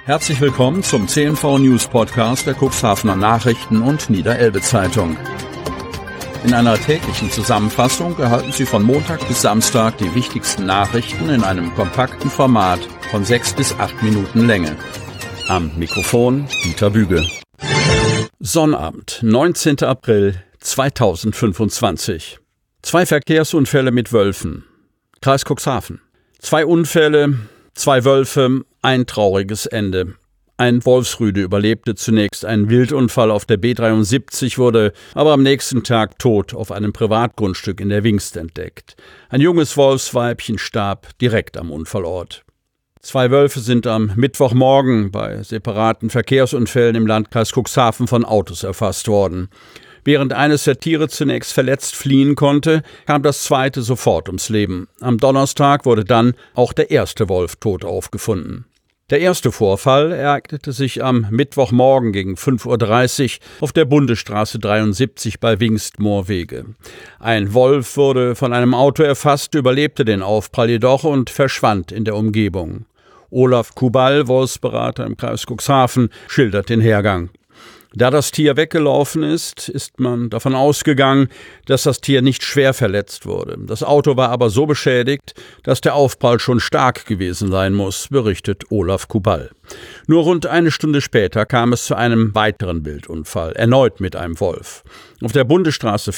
Herzlich willkommen zum CNV News Podcast der Cuxhavener Nachrichten und Niederelbe Zeitung. In einer täglichen Zusammenfassung erhalten Sie von Montag bis Samstag die wichtigsten Nachrichten in einem kompakten Format von 6 bis 8 Minuten Länge. Am Mikrofon Dieter Büge. Sonnabend, 19. April 2025. 2 Verkehrsunfälle mit Wölfen. Kreis Cuxhaven. 2 Unfälle, 2 Wölfe, ein trauriges Ende. Ein Wolfsrüde überlebte zunächst einen Wildunfall auf der B73, wurde aber am nächsten Tag tot auf einem Privatgrundstück in der Wingst entdeckt. Ein junges Wolfsweibchen starb direkt am Unfallort. 2 Wölfe sind am Mittwochmorgen bei separaten Verkehrsunfällen im Landkreis Cuxhaven von Autos erfasst worden. Während eines der Tiere zunächst verletzt fliehen konnte, kam das zweite sofort ums Leben. Am Donnerstag wurde dann auch der erste Wolf tot aufgefunden. Der erste Vorfall ereignete sich am Mittwochmorgen gegen 5:30 Uhr auf der Bundesstraße 73 bei Wingst-Moorwege. Ein Wolf wurde von einem Auto erfasst, überlebte den Aufprall jedoch und verschwand in der Umgebung. Olaf Kubal, Wolfsberater im Kreis Cuxhaven, schildert den Hergang. Da das Tier weggelaufen ist, ist man davon ausgegangen, dass das Tier nicht schwer verletzt wurde. Das Auto war aber so beschädigt, dass der Aufprall schon stark gewesen sein muss, berichtet Olaf Kubal. Nur rund eine Stunde später kam es zu einem weiteren Wildunfall, erneut mit einem Wolf. Auf der Bundesstraße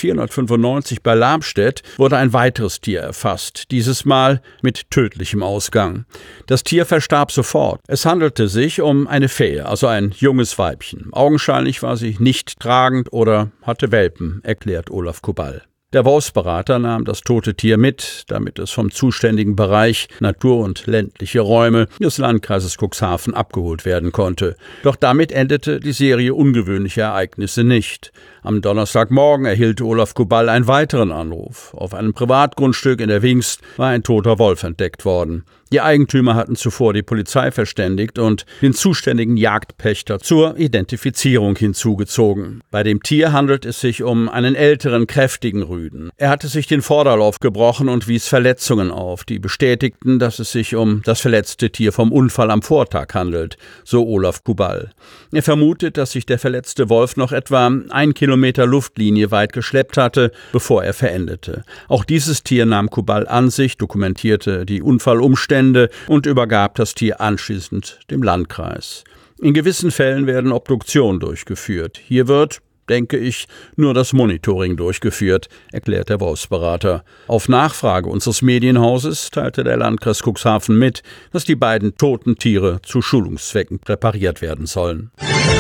495 bei Lamstedt wurde ein weiteres Tier erfasst, dieses Mal mit tödlichem Ausgang. Das Tier verstarb sofort. Es handelte sich um eine Fähe, also ein junges Weibchen. Augenscheinlich war sie nicht tragend oder hatte Welpen, erklärt Olaf Kubal. Der Wolfsberater nahm das tote Tier mit, damit es vom zuständigen Bereich Natur- und ländliche Räume des Landkreises Cuxhaven abgeholt werden konnte. Doch damit endete die Serie ungewöhnlicher Ereignisse nicht. Am Donnerstagmorgen erhielt Olaf Kubal einen weiteren Anruf. Auf einem Privatgrundstück in der Wingst war ein toter Wolf entdeckt worden. Die Eigentümer hatten zuvor die Polizei verständigt und den zuständigen Jagdpächter zur Identifizierung hinzugezogen. Bei dem Tier handelt es sich um einen älteren, kräftigen Rüden. Er hatte sich den Vorderlauf gebrochen und wies Verletzungen auf, die bestätigten, dass es sich um das verletzte Tier vom Unfall am Vortag handelt, so Olaf Kubal. Er vermutet, dass sich der verletzte Wolf noch etwa 1 Kilometer Luftlinie weit geschleppt hatte, bevor er verendete. Auch dieses Tier nahm Kubal an sich, dokumentierte die Unfallumstände und übergab das Tier anschließend dem Landkreis. In gewissen Fällen werden Obduktionen durchgeführt. Hier wird, denke ich, nur das Monitoring durchgeführt, erklärt der Wolfsberater. Auf Nachfrage unseres Medienhauses teilte der Landkreis Cuxhaven mit, dass die beiden toten Tiere zu Schulungszwecken präpariert werden sollen.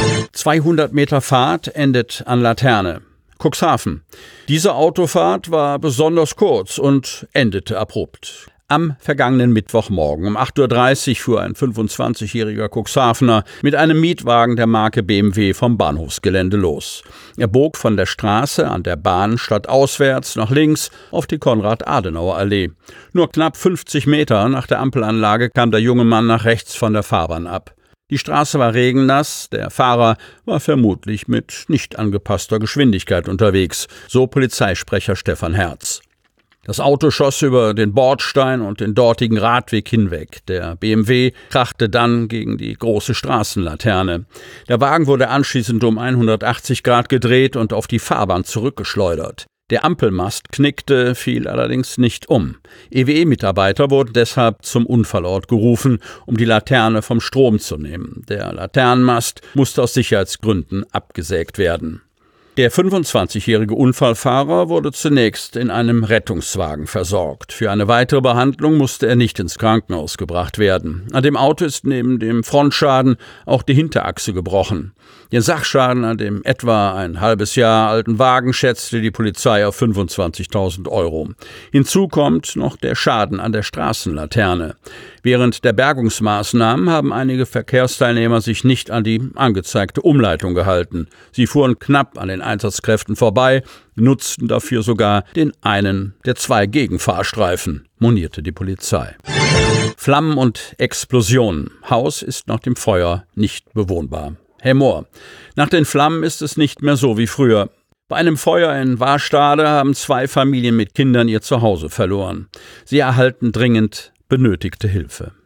200 Meter Fahrt endet an Laterne. Cuxhaven. Diese Autofahrt war besonders kurz und endete abrupt. Am vergangenen Mittwochmorgen um 8:30 Uhr fuhr ein 25-jähriger Cuxhavener mit einem Mietwagen der Marke BMW vom Bahnhofsgelände los. Er bog von der Straße an der Bahn stadtauswärts nach links auf die Konrad-Adenauer-Allee. Nur knapp 50 Meter nach der Ampelanlage kam der junge Mann nach rechts von der Fahrbahn ab. Die Straße war regennass, der Fahrer war vermutlich mit nicht angepasster Geschwindigkeit unterwegs, so Polizeisprecher Stefan Herz. Das Auto schoss über den Bordstein und den dortigen Radweg hinweg. Der BMW krachte dann gegen die große Straßenlaterne. Der Wagen wurde anschließend um 180 Grad gedreht und auf die Fahrbahn zurückgeschleudert. Der Ampelmast knickte, fiel allerdings nicht um. EWE-Mitarbeiter wurden deshalb zum Unfallort gerufen, um die Laterne vom Strom zu nehmen. Der Laternenmast musste aus Sicherheitsgründen abgesägt werden. Der 25-jährige Unfallfahrer wurde zunächst in einem Rettungswagen versorgt. Für eine weitere Behandlung musste er nicht ins Krankenhaus gebracht werden. An dem Auto ist neben dem Frontschaden auch die Hinterachse gebrochen. Den Sachschaden an dem etwa ein halbes Jahr alten Wagen schätzte die Polizei auf 25.000 €. Hinzu kommt noch der Schaden an der Straßenlaterne. Während der Bergungsmaßnahmen haben einige Verkehrsteilnehmer sich nicht an die angezeigte Umleitung gehalten. Sie fuhren knapp an den Einsatzkräften vorbei, nutzten dafür sogar den einen der 2 Gegenfahrstreifen, monierte die Polizei. Flammen und Explosionen. Haus ist nach dem Feuer nicht bewohnbar. Hemmoor. Nach den Flammen ist es nicht mehr so wie früher. Bei einem Feuer in Warstade haben 2 Familien mit Kindern ihr Zuhause verloren. Sie erhalten dringend benötigte Hilfe.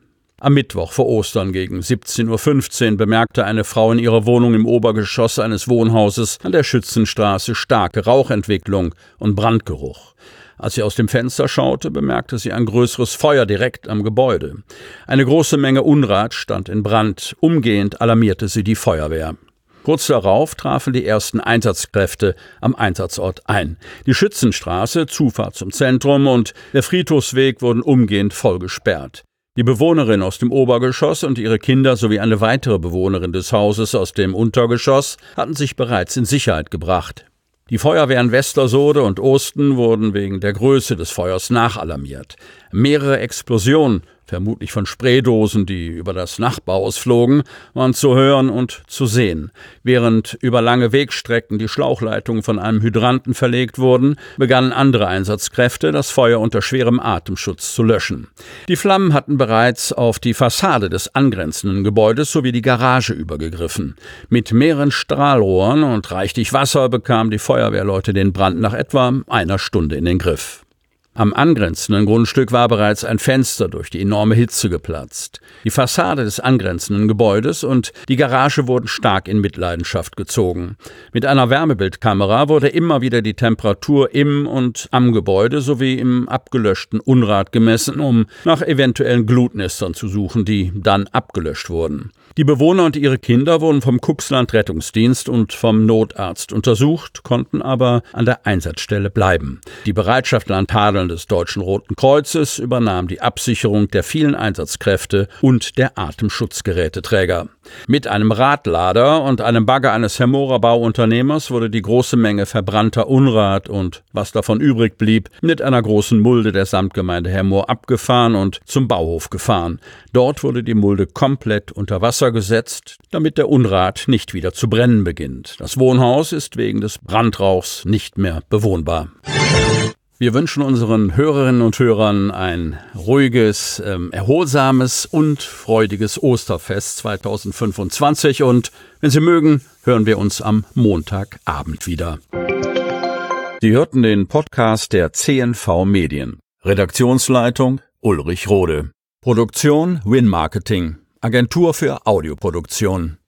Am Mittwoch vor Ostern gegen 17:15 Uhr bemerkte eine Frau in ihrer Wohnung im Obergeschoss eines Wohnhauses an der Schützenstraße starke Rauchentwicklung und Brandgeruch. Als sie aus dem Fenster schaute, bemerkte sie ein größeres Feuer direkt am Gebäude. Eine große Menge Unrat stand in Brand. Umgehend alarmierte sie die Feuerwehr. Kurz darauf trafen die ersten Einsatzkräfte am Einsatzort ein. Die Schützenstraße, Zufahrt zum Zentrum und der Friedhofsweg wurden umgehend voll gesperrt. Die Bewohnerin aus dem Obergeschoss und ihre Kinder sowie eine weitere Bewohnerin des Hauses aus dem Untergeschoss hatten sich bereits in Sicherheit gebracht. Die Feuerwehren Westersode und Osten wurden wegen der Größe des Feuers nachalarmiert. Mehrere Explosionen, vermutlich von Spraydosen, die über das Nachbarhaus flogen, waren zu hören und zu sehen. Während über lange Wegstrecken die Schlauchleitungen von einem Hydranten verlegt wurden, begannen andere Einsatzkräfte, das Feuer unter schwerem Atemschutz zu löschen. Die Flammen hatten bereits auf die Fassade des angrenzenden Gebäudes sowie die Garage übergegriffen. Mit mehreren Strahlrohren und reichlich Wasser bekamen die Feuerwehrleute den Brand nach etwa einer Stunde in den Griff. Am angrenzenden Grundstück war bereits ein Fenster durch die enorme Hitze geplatzt. Die Fassade des angrenzenden Gebäudes und die Garage wurden stark in Mitleidenschaft gezogen. Mit einer Wärmebildkamera wurde immer wieder die Temperatur im und am Gebäude sowie im abgelöschten Unrat gemessen, um nach eventuellen Glutnestern zu suchen, die dann abgelöscht wurden. Die Bewohner und ihre Kinder wurden vom Cuxland Rettungsdienst und vom Notarzt untersucht, konnten aber an der Einsatzstelle bleiben. Die Bereitschaft Landtadeln des Deutschen Roten Kreuzes übernahm die Absicherung der vielen Einsatzkräfte und der Atemschutzgeräteträger. Mit einem Radlader und einem Bagger eines Hermorer Bauunternehmers wurde die große Menge verbrannter Unrat und was davon übrig blieb, mit einer großen Mulde der Samtgemeinde Hermoor abgefahren und zum Bauhof gefahren. Dort wurde die Mulde komplett unter Wasser gesetzt, damit der Unrat nicht wieder zu brennen beginnt. Das Wohnhaus ist wegen des Brandrauchs nicht mehr bewohnbar. Wir wünschen unseren Hörerinnen und Hörern ein ruhiges, erholsames und freudiges Osterfest 2025 und wenn Sie mögen, hören wir uns am Montagabend wieder. Sie hörten den Podcast der CNV Medien. Redaktionsleitung Ulrich Rode. Produktion Win Marketing, Agentur für Audioproduktion.